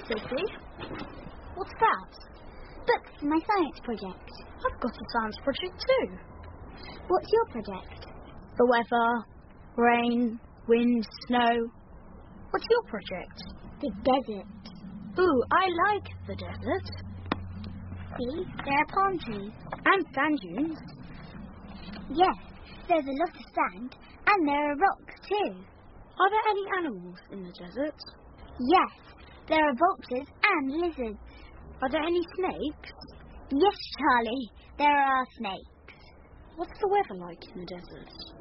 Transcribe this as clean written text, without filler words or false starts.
Sophie. What's that? Books for my science project. I've got a science project too. What's your project? The weather, rain, wind, snow. What's your project? The desert. Ooh, I like the desert. See, there are palm trees. And sand dunes. Yes, there's a lot of sand, and there are rocks too. Are there any animals in the desert? Yes, there are vultures and lizards. Are there any snakes? Yes, Charlie, there are snakes. What's the weather like in the desert?